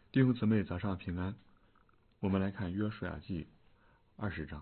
弟兄姊妹，早上平安。我们来看约书亚记20章。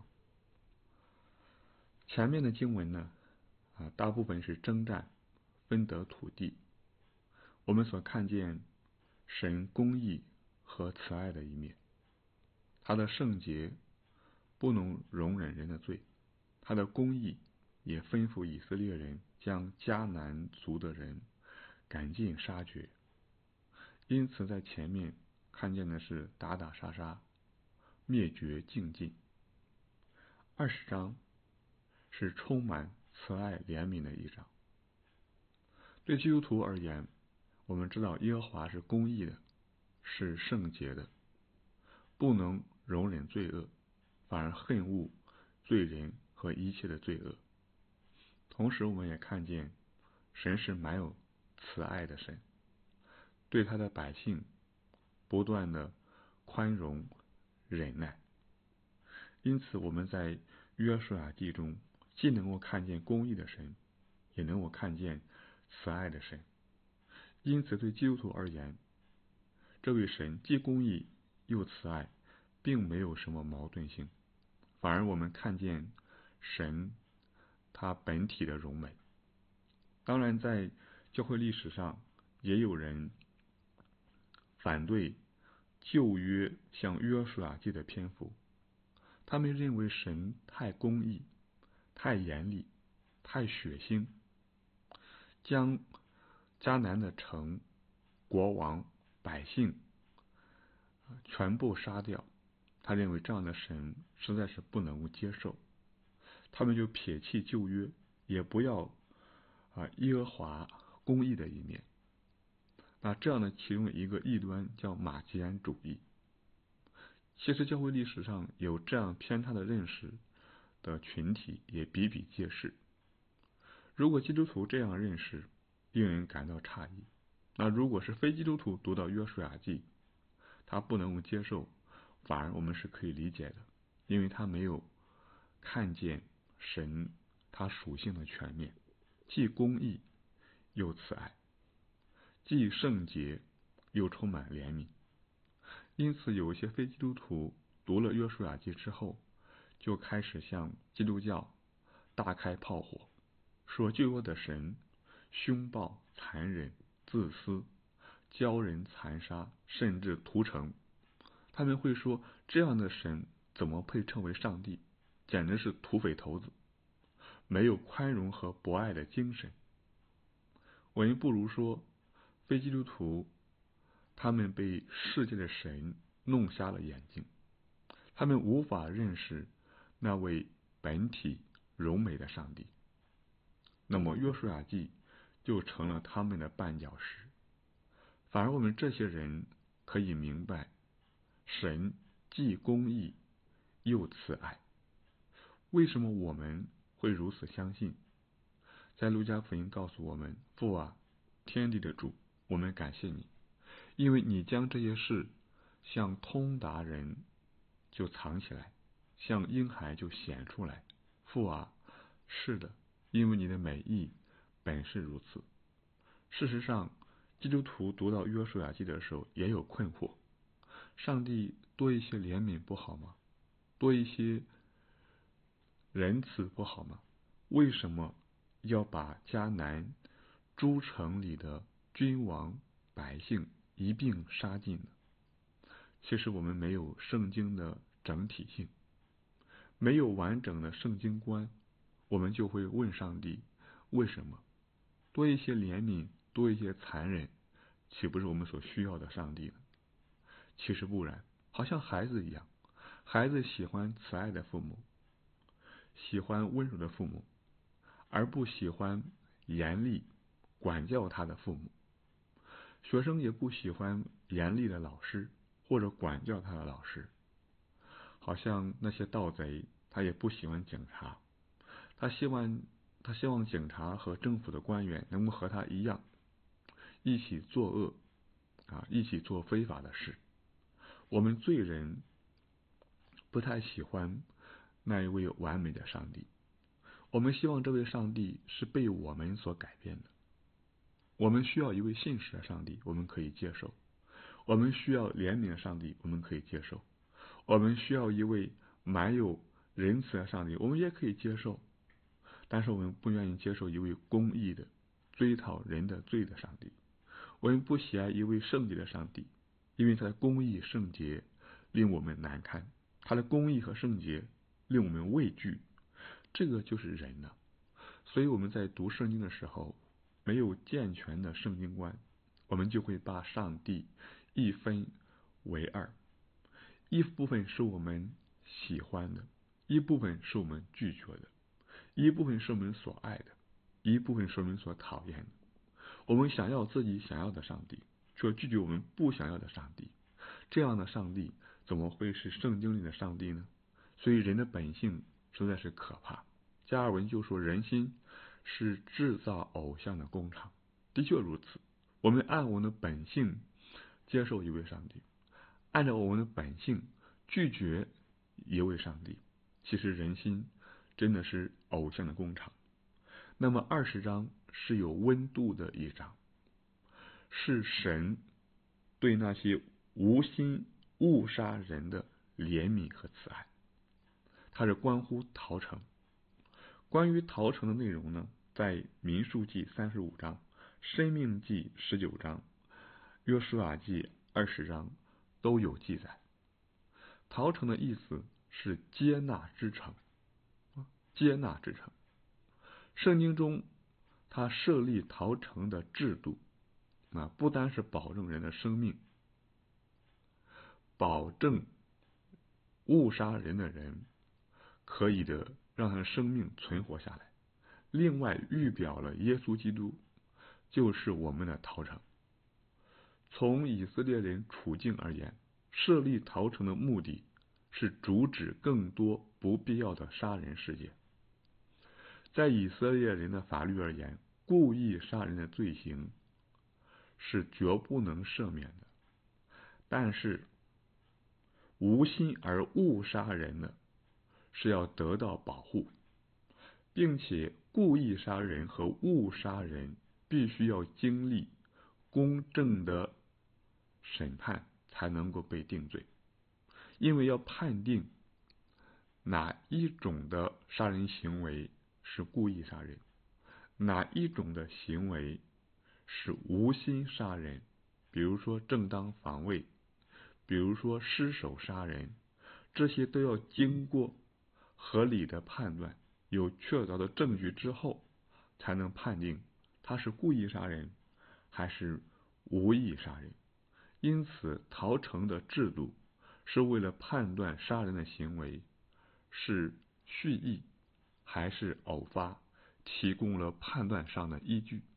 前面的经文呢，大部分是征战，分得土地。我们所看见神公义和慈爱的一面，他的圣洁不能容忍人的罪，他的公义也吩咐以色列人将迦南族的人赶尽杀绝。因此在前面看见的是打打杀杀，灭绝净尽。20章是充满慈爱怜悯的一章。对基督徒而言，我们知道耶和华是公义的，是圣洁的，不能容忍罪恶，反而恨恶罪人和一切的罪恶。同时我们也看见神是满有慈爱的神，对他的百姓不断的宽容忍耐。因此我们在约书亚记中既能够看见公义的神，也能够看见慈爱的神。因此对基督徒而言，这位神既公义又慈爱，并没有什么矛盾性，反而我们看见神他本体的荣美。当然在教会历史上也有人反对旧约像约书亚记的篇幅，他们认为神太公义，太严厉，太血腥，将迦南的城、国王、百姓全部杀掉。他认为这样的神实在是不能够接受，他们就撇弃旧约，也不要耶和华公义的一面。那这样的其中一个异端叫马基安主义。其实教会历史上有这样偏差的认识的群体也比比皆是。如果基督徒这样认识，令人感到诧异。那如果是非基督徒读到约书亚记，他不能够接受，反而我们是可以理解的，因为他没有看见神他属性的全面，既公义又慈爱，既圣洁又充满怜悯。因此有一些非基督徒读了约书亚记之后，就开始向基督教大开炮火，说旧约的神凶暴残忍自私，教人残杀，甚至屠城。他们会说这样的神怎么配称为上帝，简直是土匪头子，没有宽容和博爱的精神。我们不如说非基督徒他们被世界的神弄瞎了眼睛，他们无法认识那位本体荣美的上帝。那么约书亚记就成了他们的绊脚石。反而我们这些人可以明白，神既公义又慈爱。为什么我们会如此相信？在路加福音告诉我们，父啊，天地的主，我们感谢你，因为你将这些事向通达人就藏起来，向婴孩就显出来。父啊，是的，因为你的美意本是如此。事实上，基督徒读到约书亚记的时候也有困惑，上帝多一些怜悯不好吗？多一些仁慈不好吗？为什么要把迦南诸城里的君王百姓一并杀尽呢？其实我们没有圣经的整体性，没有完整的圣经观，我们就会问上帝，为什么？多一些怜悯，多一些残忍，岂不是我们所需要的上帝呢？其实不然，好像孩子一样，孩子喜欢慈爱的父母，喜欢温柔的父母，而不喜欢严厉管教他的父母。学生也不喜欢严厉的老师或者管教他的老师。好像那些盗贼，他也不喜欢警察，他希望警察和政府的官员能够和他一样，一起作恶一起做非法的事。我们罪人不太喜欢那一位完美的上帝，我们希望这位上帝是被我们所改变的。我们需要一位信实的上帝，我们可以接受。 我们需要怜悯的上帝，我们可以接受；我们需要一位满有仁慈的上帝，我们也可以接受。但是我们不愿意接受一位公义的、追讨人的罪的上帝。我们不喜爱一位圣洁的上帝，因为他的公义圣洁令我们难堪，他的公义和圣洁令我们畏惧。这个就是人呢。所以我们在读圣经的时候，没有健全的圣经观，我们就会把上帝一分为二，一部分是我们喜欢的，一部分是我们拒绝的，一部分是我们所爱的，一部分是我们所讨厌的。我们想要自己想要的上帝，却拒绝我们不想要的上帝。这样的上帝怎么会是圣经里的上帝呢？所以人的本性实在是可怕。加尔文就说，人心是制造偶像的工厂。的确如此，我们按我们的本性接受一位上帝，按照我们的本性拒绝一位上帝。其实人心真的是偶像的工厂。那么20章是有温度的一章，是神对那些无心误杀人的怜悯和慈爱，它是关乎逃城。关于逃城的内容呢，在民数记35章、申命记19章、约书亚记20章都有记载。逃城的意思是接纳之城，接纳之城。圣经中他设立逃城的制度，不单是保证人的生命，保证误杀人的人可以的让他的生命存活下来。另外预表了耶稣基督就是我们的逃城。从以色列人处境而言，设立逃城的目的是阻止更多不必要的杀人事件。在以色列人的法律而言，故意杀人的罪行是绝不能赦免的，但是无心而误杀人的是要得到保护，并且故意杀人和误杀人必须要经历公正的审判才能够被定罪，因为要判定哪一种的杀人行为是故意杀人，哪一种的行为是无心杀人，比如说正当防卫，比如说失手杀人，这些都要经过合理的判断，有确凿的证据之后，才能判定他是故意杀人还是无意杀人。因此逃城的制度是为了判断杀人的行为是蓄意还是偶发，提供了判断上的依据。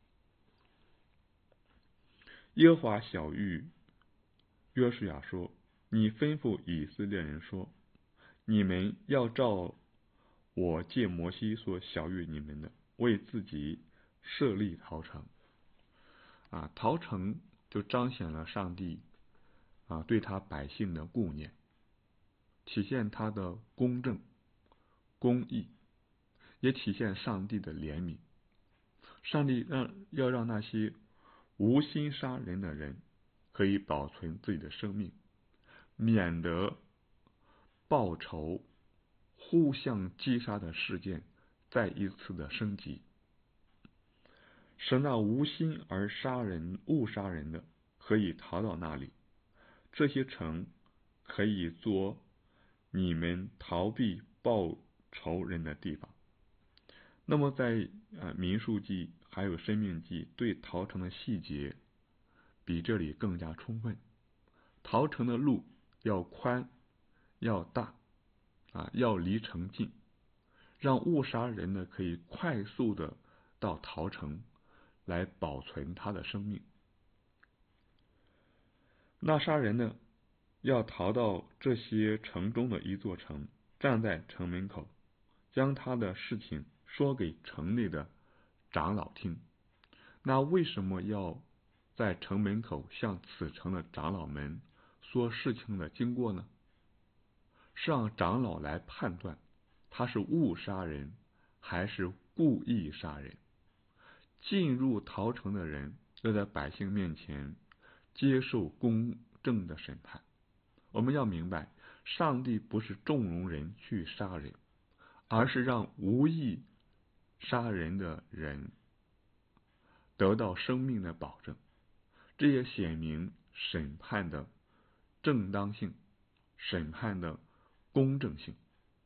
耶和华晓谕约书亚说，你吩咐以色列人说，你们要照我借摩西所晓谕你们的，为自己设立逃城。逃城就彰显了上帝对他百姓的顾念，体现他的公正公义，也体现上帝的怜悯。上帝要让那些无心杀人的人可以保存自己的生命，免得报仇互相击杀的事件再一次的升级，使那无心而误杀人的可以逃到那里。这些城可以做你们逃避报仇人的地方。那么在民数记还有申命记对逃城的细节比这里更加充分。逃城的路要宽要大要离城近，让误杀人的可以快速的到逃城来保存他的生命。那杀人的要逃到这些城中的一座城，站在城门口，将他的事情说给城内的长老听。那为什么要在城门口向此城的长老们说事情的经过呢？是让长老来判断他是误杀人还是故意杀人。进入逃城的人要在百姓面前接受公正的审判。我们要明白，上帝不是纵容人去杀人，而是让无意杀人的人得到生命的保证。这也显明审判的正当性，审判的公正性。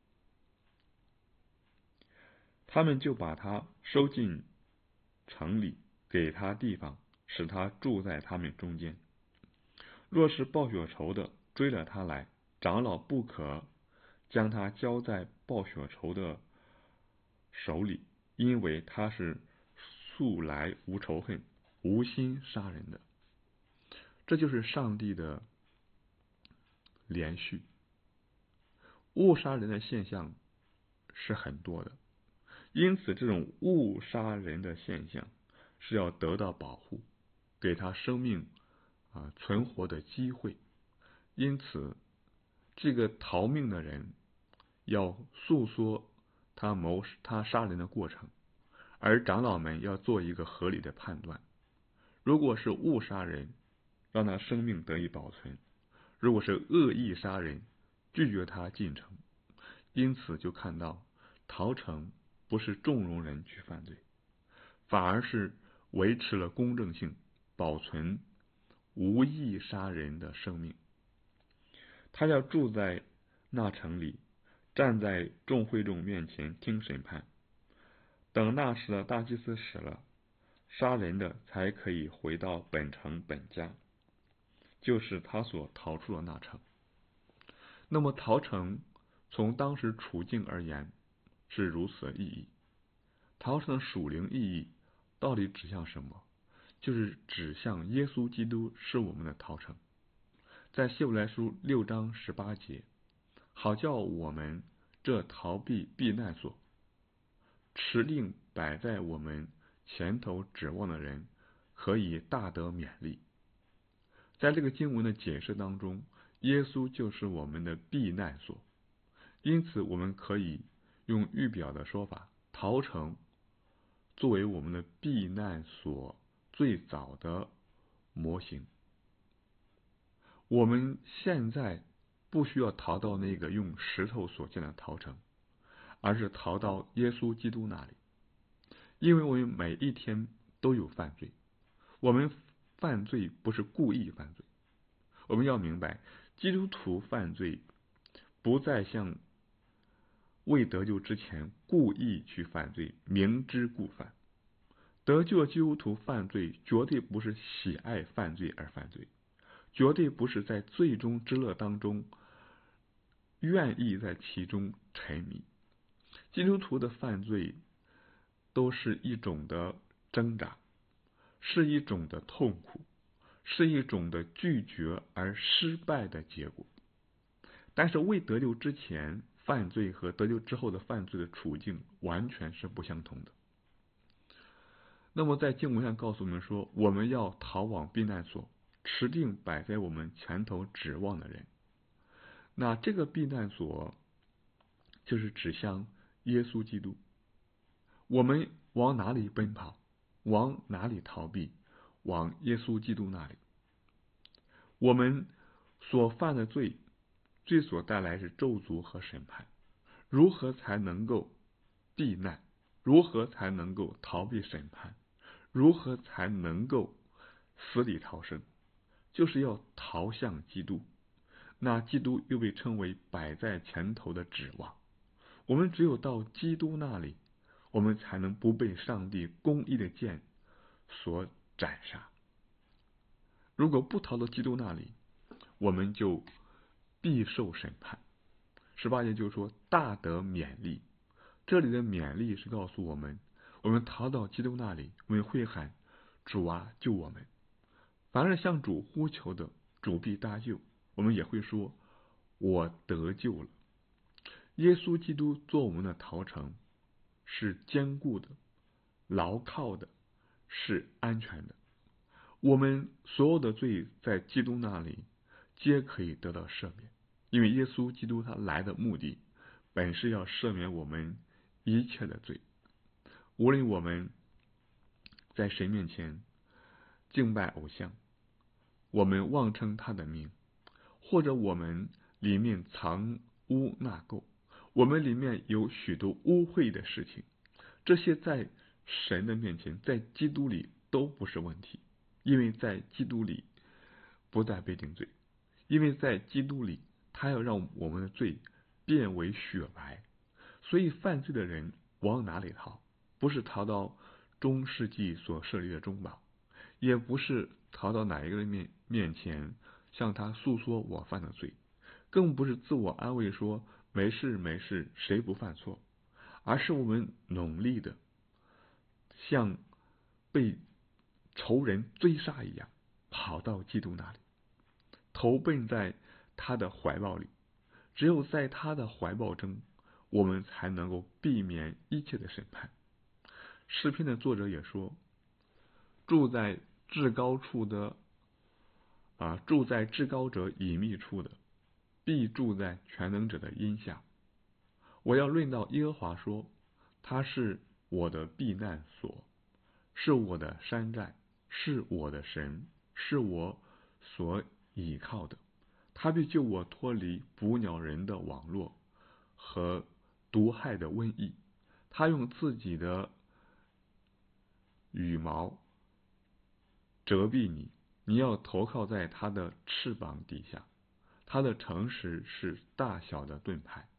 他们就把他收进城里，给他地方，使他住在他们中间。若是报血仇的追了他来，长老不可将他交在报血仇的手里，因为他是素来无仇恨、无心杀人的。这就是上帝的连续。误杀人的现象是很多的，因此这种误杀人的现象是要得到保护，给他生命存活的机会。因此这个逃命的人要诉说他杀人的过程，而长老们要做一个合理的判断。如果是误杀人，让他生命得以保存；如果是恶意杀人，拒绝他进城。因此就看到逃城不是纵容人去犯罪，反而是维持了公正性，保存无意杀人的生命。他要住在那城里，站在众会众面前听审判。等那时的大祭司死了，杀人的才可以回到本城本家，就是他所逃出的那城。那么逃城从当时处境而言是如此的意义。逃城的属灵意义到底指向什么？就是指向耶稣基督是我们的逃城。在希伯来书6章18节，好叫我们这逃避避难所，持定摆在我们前头指望的人，可以大得勉励。在这个经文的解释当中，耶稣就是我们的避难所，因此我们可以用预表的说法，逃城作为我们的避难所最早的模型。我们现在不需要逃到那个用石头所建的逃城，而是逃到耶稣基督那里。因为我们每一天都有犯罪，我们犯罪不是故意犯罪。我们要明白，基督徒犯罪不再像未得救之前故意去犯罪，明知故犯。得救的基督徒犯罪绝对不是喜爱犯罪而犯罪，绝对不是在罪中之乐当中愿意在其中沉迷。基督徒的犯罪都是一种的挣扎，是一种的痛苦，是一种的拒绝而失败的结果。但是未得救之前犯罪和得救之后的犯罪的处境完全是不相同的。那么在经文上告诉我们说，我们要逃往避难所，持定摆在我们前头指望的人。那这个避难所就是指向耶稣基督。我们往哪里奔跑，往哪里逃避？往耶稣基督那里。我们所犯的罪所带来是咒诅和审判，如何才能够避难？如何才能够逃避审判？如何才能够死里逃生？就是要逃向基督。那基督又被称为摆在前头的指望。我们只有到基督那里，我们才能不被上帝公义的剑所斩杀。如果不逃到基督那里，我们就必受审判。18节就说大得勉励。这里的勉励是告诉我们，我们逃到基督那里，我们会喊主啊救我们。凡是向主呼求的，主必搭救。我们也会说我得救了。耶稣基督做我们的逃城，是坚固的，牢靠的，是安全的。我们所有的罪在基督那里皆可以得到赦免，因为耶稣基督他来的目的本是要赦免我们一切的罪。无论我们在神面前敬拜偶像， 我们妄称他的名，或者我们里面藏污纳垢，我们里面有许多污秽的事情，这些在神的面前，在基督里都不是问题，因为在基督里不再被定罪，因为在基督里他要让我们的罪变为雪白。所以犯罪的人往哪里逃？不是逃到中世纪所设立的中保，也不是逃到哪一个人面前向他诉说我犯的罪，更不是自我安慰说没事没事，谁不犯错，而是我们努力的像被仇人追杀一样，跑到基督那里，投奔在他的怀抱里。只有在他的怀抱中，我们才能够避免一切的审判。诗篇的作者也说，住在至高处的住在至高者隐秘处的，必住在全能者的荫下。我要论到耶和华说，他是我的避难所，是我的山寨，是我的神，是我所倚靠的。他必救我脱离捕鸟人的网络和毒害的瘟疫。他用自己的羽毛遮蔽你，你要投靠在他的翅膀底下。他的诚实是大小的盾牌。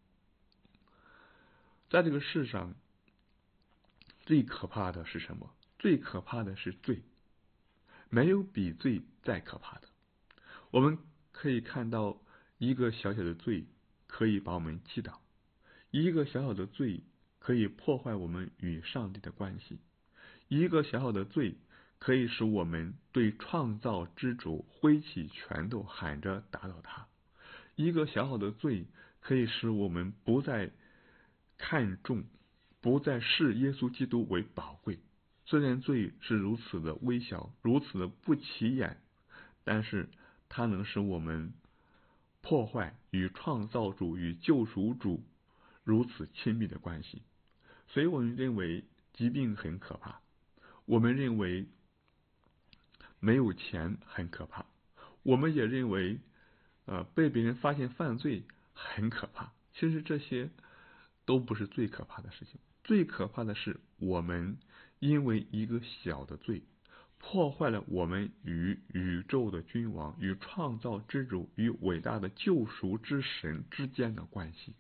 在这个世上，最可怕的是什么？最可怕的是罪，没有比罪再可怕的。我们可以看到，一个小小的罪可以把我们击倒，一个小小的罪可以破坏我们与上帝的关系，一个小小的罪可以使我们对创造之主挥起拳头，喊着打倒他。一个小小的罪可以使我们不再看重，不再视耶稣基督为宝贵。虽然罪是如此的微小，如此的不起眼，但是它能使我们破坏与创造主与救赎主如此亲密的关系。所以我们认为疾病很可怕，我们认为没有钱很可怕，我们也认为被别人发现犯罪很可怕。其实这些都不是最可怕的事情，最可怕的是我们因为一个小的罪，破坏了我们与宇宙的君王、与创造之主、与伟大的救赎之神之间的关系。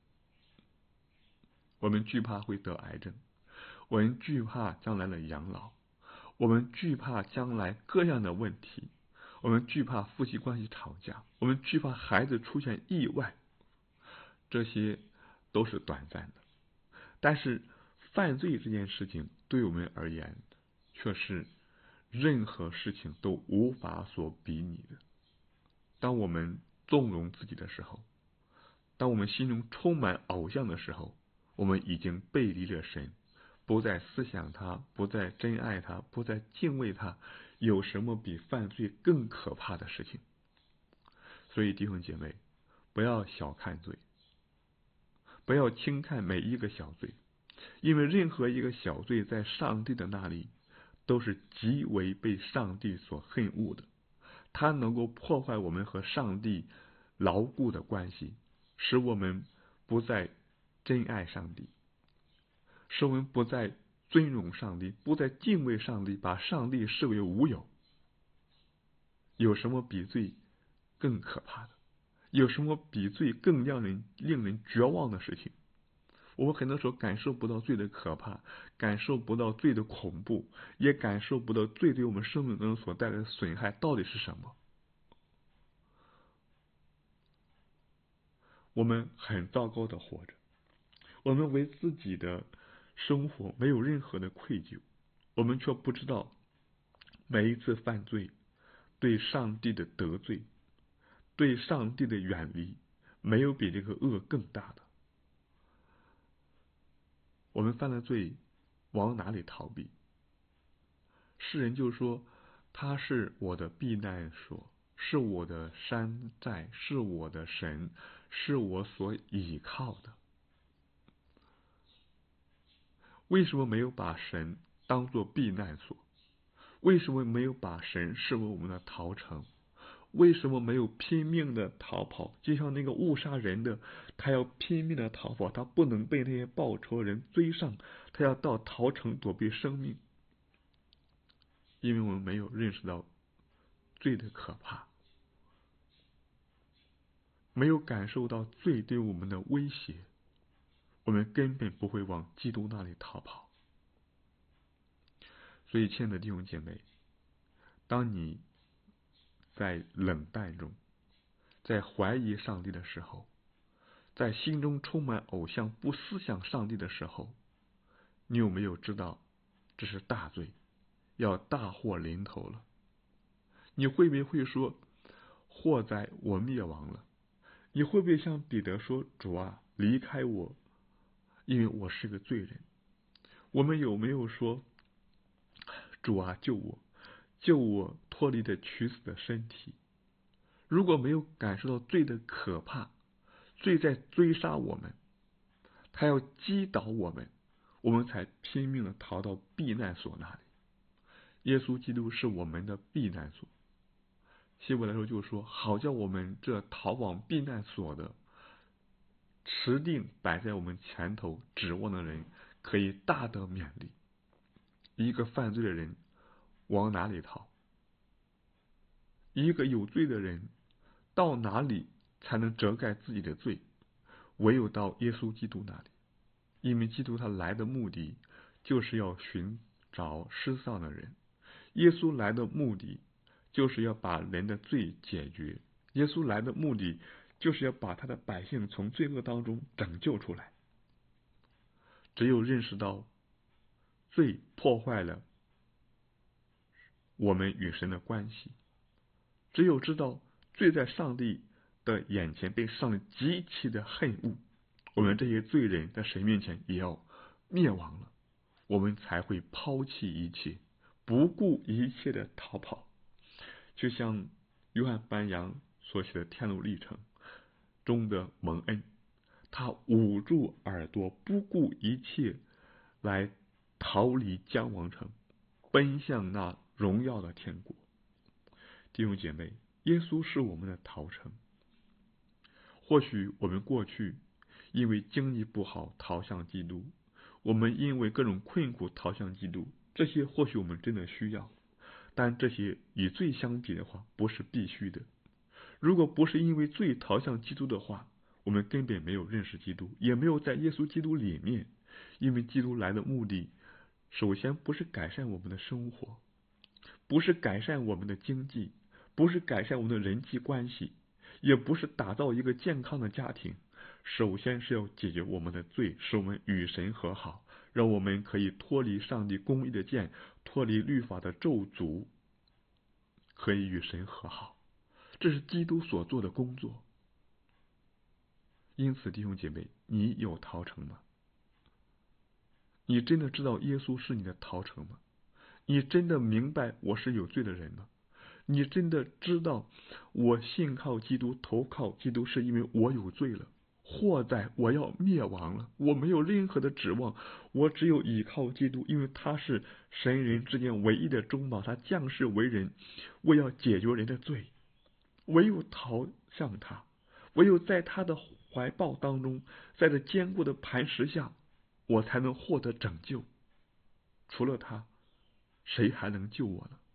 我们惧怕会得癌症，我们惧怕将来的养老，我们惧怕将来各样的问题，我们惧怕夫妻关系吵架，我们惧怕孩子出现意外，这些都是短暂的。但是犯罪这件事情对我们而言，却是任何事情都无法所比拟的。当我们纵容自己的时候，当我们心中充满偶像的时候，我们已经背离了神，不再思想他，不再珍爱他，不再敬畏他。有什么比犯罪更可怕的事情？所以弟兄姐妹，不要小看罪，不要轻看每一个小罪，因为任何一个小罪在上帝的那里都是极为被上帝所恨恶的。它能够破坏我们和上帝牢固的关系，使我们不再珍爱上帝，使我们不再尊荣上帝，不再敬畏上帝，把上帝视为无有。有什么比罪更可怕的？有什么比罪更令人绝望的事情？我们很多时候感受不到罪的可怕，感受不到罪的恐怖，也感受不到罪对我们生命中所带来的损害到底是什么。我们很糟糕的活着，我们为自己的生活没有任何的愧疚，我们却不知道每一次犯罪对上帝的得罪，对上帝的远离，没有比这个恶更大的。我们犯了罪，往哪里逃避？世人就说他是我的避难所，是我的山寨，是我的神，是我所倚靠的。为什么没有把神当作避难所？为什么没有把神视为我们的逃城？ 为什么没有拼命的逃跑？就像那个误杀人的，他要拼命的逃跑，他不能被那些报仇人追上，他要到逃城躲避生命。因为我们没有认识到罪的可怕，没有感受到罪对我们的威胁，我们根本不会往基督那里逃跑。所以，亲爱的弟兄姐妹，当你在冷淡中，在怀疑上帝的时候，在心中充满偶像，不思想上帝的时候，你有没有知道这是大罪，要大祸临头了？你会不会说，祸哉我灭亡了？你会不会像彼得说，主啊，离开我，因为我是个罪人？我们有没有说，主啊，救我，救我脱离这屈死的身体？如果没有感受到罪的可怕，罪在追杀我们，他要击倒我们，我们才拼命的逃到避难所那里。耶稣基督是我们的避难所。希伯来书就说，好叫我们这逃往避难所的，持定摆在我们前头指望的人，可以大得勉励。一个犯罪的人往哪里逃？一个有罪的人到哪里才能遮盖自己的罪？唯有到耶稣基督那里。因为基督他来的目的就是要寻找失丧的人，耶稣来的目的就是要把人的罪解决，耶稣来的目的就是要把他的百姓从罪恶当中拯救出来。只有认识到罪破坏了我们与神的关系，只有知道罪在上帝的眼前被上帝极其的恨恶，我们这些罪人在神面前也要灭亡了，我们才会抛弃一切，不顾一切的逃跑。就像约翰班扬所写的《天路历程》中的蒙恩，他捂住耳朵，不顾一切来逃离将王城，奔向那荣耀的天国。弟兄姐妹，耶稣是我们的逃城。或许我们过去因为经济不好逃向基督，我们因为各种困苦逃向基督，这些或许我们真的需要，但这些与罪相比的话，不是必须的。如果不是因为罪逃向基督的话，我们根本没有认识基督，也没有在耶稣基督里面。因为基督来的目的，首先不是改善我们的生活，不是改善我们的经济，不是改善我们的人际关系，也不是打造一个健康的家庭，首先是要解决我们的罪，使我们与神和好，让我们可以脱离上帝公义的剑，脱离律法的咒诅，可以与神和好。这是基督所做的工作。因此，弟兄姐妹，你有逃城吗？你真的知道耶稣是你的逃城吗？你真的明白我是有罪的人吗？你真的知道我信靠基督，投靠基督，是因为我有罪了，祸哉我要灭亡了，我没有任何的指望，我只有依靠基督，因为他是神人之间唯一的中保，他降世为人，为要解决人的罪。唯有逃向他，唯有在他的怀抱当中，在这坚固的磐石下，我才能获得拯救。除了他，谁还能救我呢？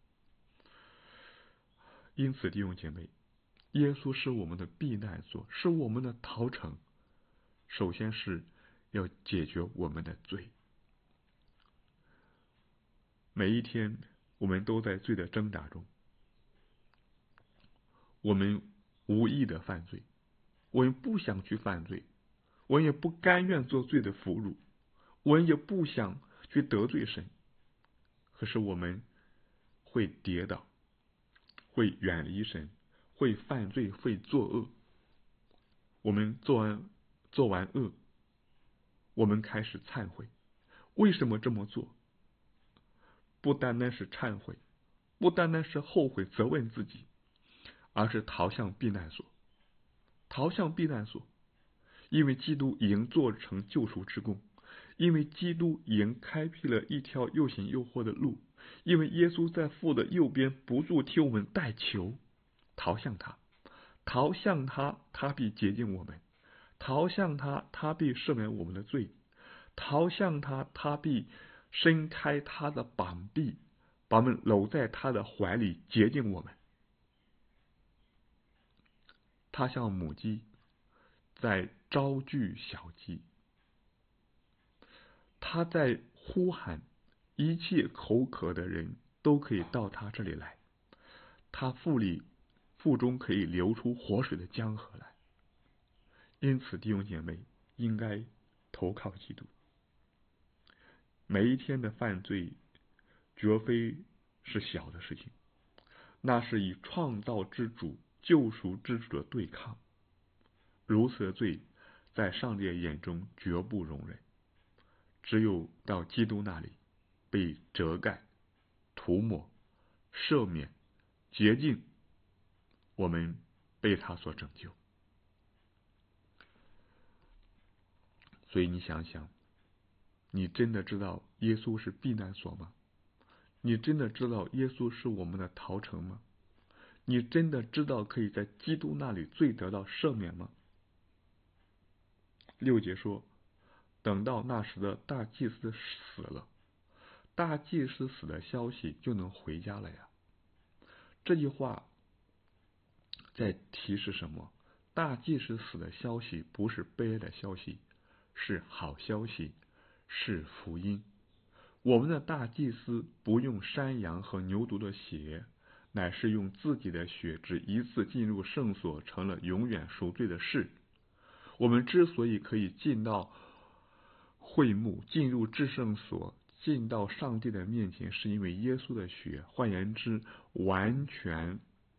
因此，弟兄姐妹，耶稣是我们的避难所，是我们的逃城。首先是要解决我们的罪。每一天，我们都在罪的挣扎中，我们无意的犯罪，我们不想去犯罪，我们也不甘愿做罪的俘虏，我们也不想去得罪神。可是我们会跌倒，会远离神，会犯罪，会作恶。我们做完恶，我们开始忏悔。为什么这么做？不单单是忏悔，不单单是后悔责问自己，而是逃向避难所。逃向避难所，因为基督已经做成救赎之功，因为基督已经开辟了一条又险又祸的路，因为耶稣在父的右边不住替我们代求， 逃向他，逃向他，他必洁净我们；逃向他，他必赦免我们的罪；逃向他，他必伸开他的膀臂，把我们搂在他的怀里，洁净我们。他像母鸡在招聚小鸡，他在呼喊一切口渴的人都可以到他这里来，他腹中可以流出活水的江河来。因此弟兄姐妹应该投靠基督。每一天的犯罪绝非是小的事情，那是以创造之主、救赎之主的对抗。如此的罪在上帝眼中绝不容忍，只有到基督那里被遮盖、涂抹、赦免、洁净，我们被他所拯救。所以你想想，你真的知道耶稣是避难所吗？你真的知道耶稣是我们的逃城吗？你真的知道可以在基督那里罪得到赦免吗？6节说，等到那时的大祭司死了，大祭司死的消息就能回家了呀。这句话在提示什么？大祭司死的消息不是悲哀的消息，是好消息，是福音。我们的大祭司不用山羊和牛犊的血，乃是用自己的血，只一次进入圣所，成了永远赎罪的事。我们之所以可以进到会幕，进入至圣所，进到上帝的面前，是因为耶稣的血，换言之，完全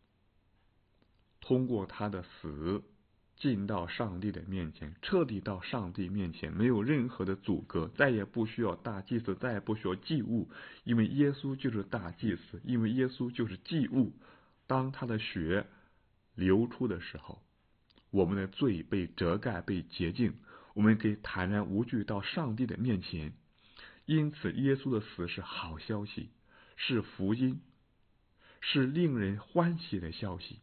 通过他的死进到上帝的面前，彻底到上帝面前，没有任何的阻隔，再也不需要大祭司，再也不需要祭物，因为耶稣就是大祭司，因为耶稣就是祭物。当他的血流出的时候，我们的罪被遮盖、被洁净，我们可以坦然无惧到上帝的面前。因此耶稣的死是好消息，是福音，是令人欢喜的消息。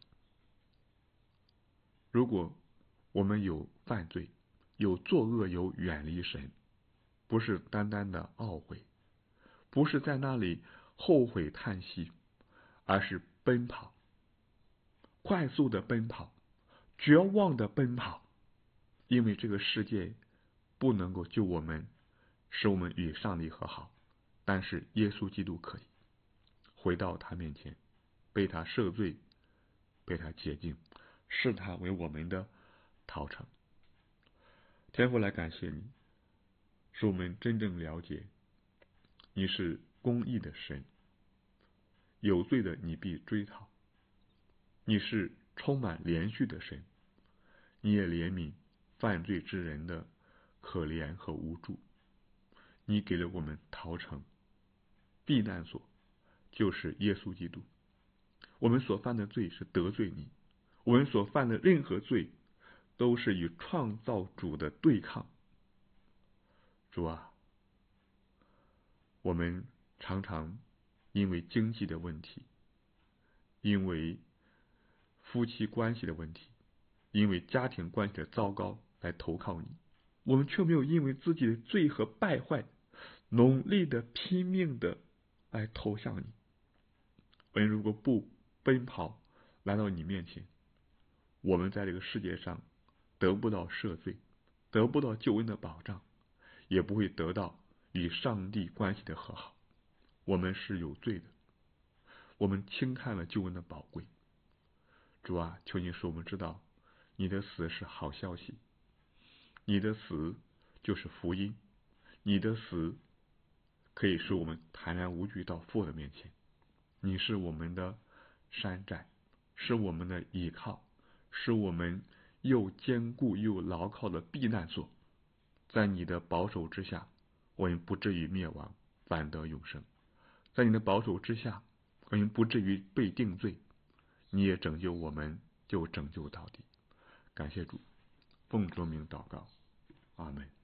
如果我们有犯罪、有作恶、有远离神，不是单单的懊悔，不是在那里后悔叹息，而是奔跑，快速的奔跑，绝望的奔跑，因为这个世界不能够救我们，使我们与上帝和好，但是耶稣基督可以回到他面前，被他赦罪，被他洁净，视他为我们的逃城。天父来感谢你，使我们真正了解你是公义的神，有罪的你必追讨，你是充满怜恤的神，你也怜悯犯罪之人的可怜和无助。你给了我们逃城、避难所，就是耶稣基督。我们所犯的罪是得罪你，我们所犯的任何罪都是与创造主的对抗。主啊，我们常常因为经济的问题，因为夫妻关系的问题，因为家庭关系的糟糕来投靠你，我们却没有因为自己的罪和败坏努力的拼命的来投向你。我们如果不奔跑来到你面前，我们在这个世界上得不到赦罪，得不到救恩的保障，也不会得到与上帝关系的和好。我们是有罪的，我们轻看了救恩的宝贵。主啊，求你使我们知道你的死是好消息，你的死就是福音，你的死可以使我们坦然无惧到父的面前。你是我们的山寨，是我们的依靠，是我们又坚固又牢靠的避难所。在你的保守之下，我们不至于灭亡，反得永生。在你的保守之下，我们不至于被定罪，你也拯救我们，就拯救到底。感谢主，奉主名祷告，阿门。